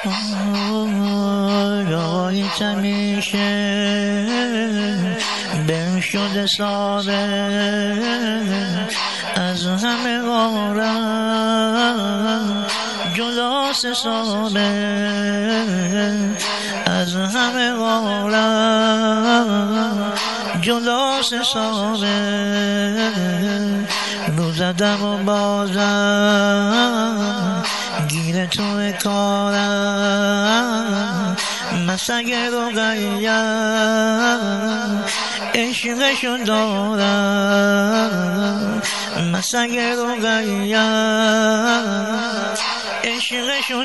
آقایت همیشه بر شده ثابت از همه عالم جداست ثابت از همه عالم جداست ثابت رو زدم و بازم گیر تو کارم مسگر و غیم عشقشو دارم مسگر و غیم عشقشو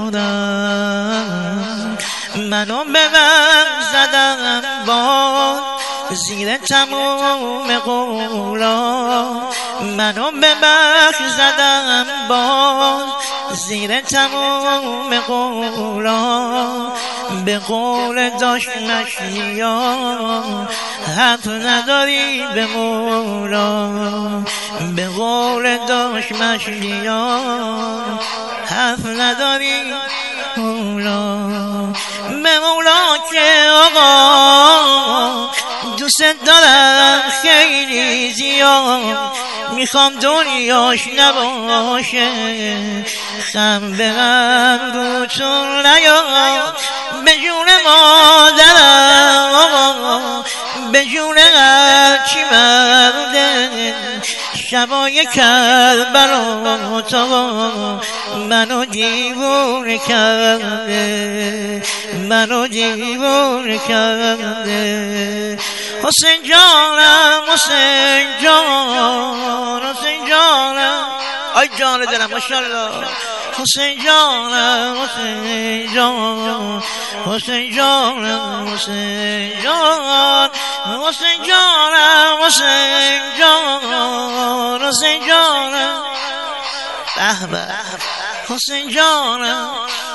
دارم منو به من زدم با زیر تموم قولا منو به بخش زدم با زیر تموم قولا به قول داشت مشیا حرف نداری به مولا به قول داشت مشیا حرف نداری مولا به مولا که آقا دوست دارم خیلی زیاد میخوام دنیاش نباشه خم به غم رو چون نیاد به جون مادرم آقا به جون هرچی مرده شبای کربلا تا منو دیوونه کرده منو دیوونه کرده حسین جانم حسین جان حسین جانم آی جان دلم ماشاءالله حسین جانم حسین جان حسین جانم حسین جان حسین جانم حسین جان حسین جانم به حسین جانم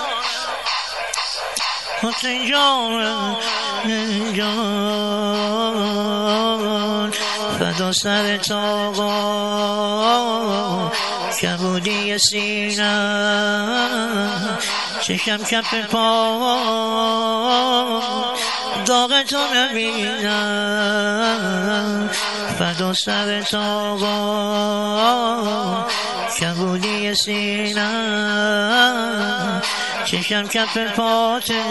حسین جانم جان فدا سر آقا کبودی سینم چشم کف پا داغ تو نبینم فدا سر آقا کبودی سینم چشم کف پاته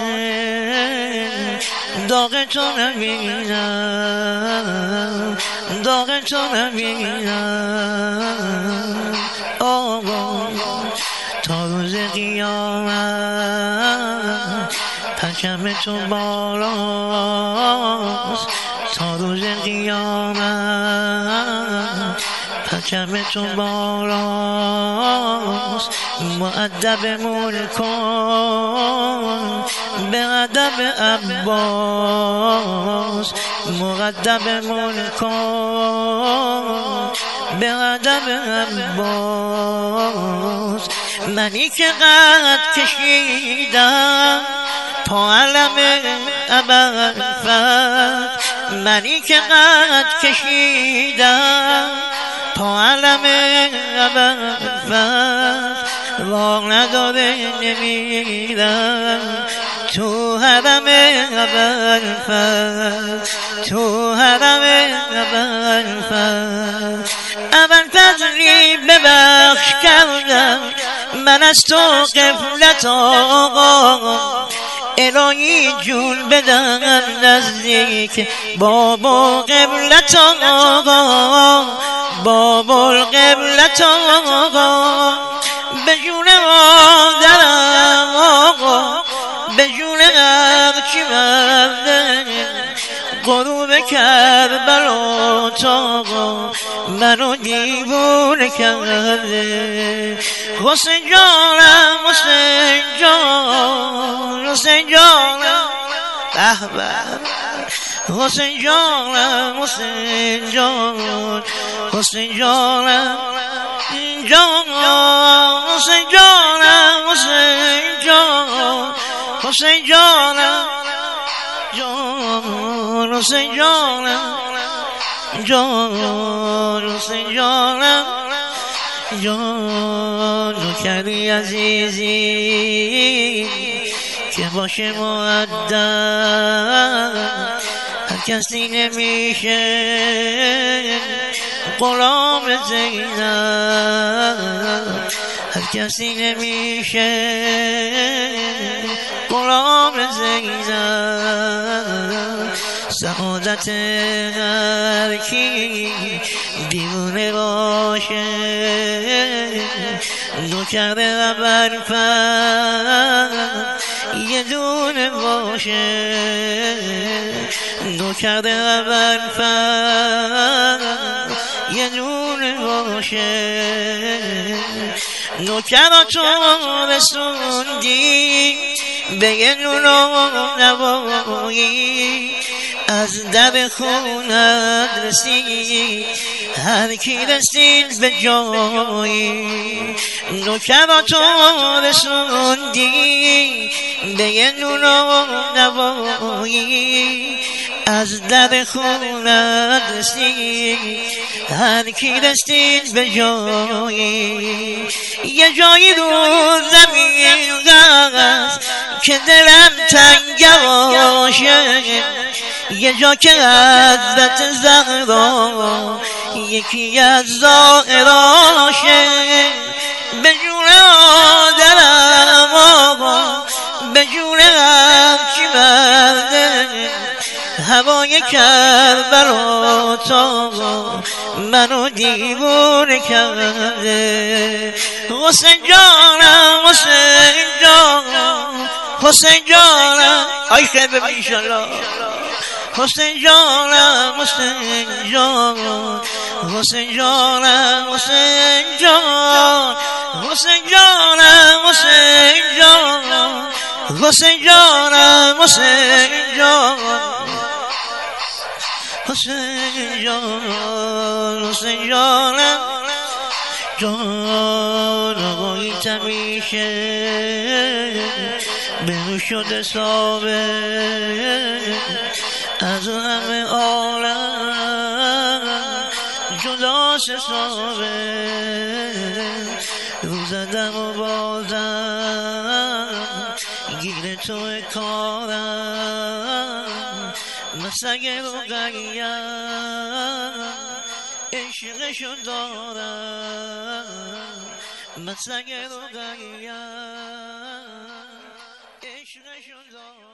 داغ تو نبینم داغ تو نبینم آقا تا روز قیامت پرچم تو بالاست تا روز قیامت پرچم تو بالاست مؤدبمون کن به ادب عباس مؤدبمون کن به ادب عباس منی که قد کشیدم تا علم ابرفت منی که قد کشیدم تا علم ابرفت راه نداره نمیرم تو حرم ابرفت تو حرم ابرفت ابرفضلی ببخش کردم من از تو غفلت آقا الهی جون بدن نزدیک بابا قبلت آقا بابا القبلت آقا به جون مادرم آقا به جون هرچی مرده غروب کربلا تا منو دیوونه کرده حسین جانم حسین جان حسین جانم به حسین جانم حسین جان حسین جانم جان حسین جانم حسین جان حسین جانم جان حسین جانم جان حسین جانم جان کردی عزیزی که باشه مؤدب هر کسی نمیشه غلام زینب هر کسی نمیشه غلام زینب سعادت هر کی دیوانه باشه نوکر ابوالفضل یه دونه باشه نوکر ابوالفضل یه دونه باشه نوکراتو رسوندی به یه نونو نوایی از در خونت رسید هر کی رسید به جایی نوکراتو رسوندی به یه نونو نوایی از در خونت رسید هر کی رسید به جایی یه جایی رو زمین هست که دلم تنگ باشه یه جا که حضرت زهرا یکی از زائراشه به جون آدرم آقا به جون همچی مرده هوای کربلا تا منو دیوونه کرده حسین جانم حسین جانم حسین جانم آی خیلی بیشالله حسین جانم حسین جان حسین جانم حسین جان حسین جانم حسین جان حسین جانم حسین جان حسین جان حسین جانم جان آقایی تمیشه بنو شده ثابت از همه عالم جدا ثابت رو زدم و بازم گیر تو کارم مسگه رو قیم عشقشو دارم مسگه رو قیم عشقشو دارم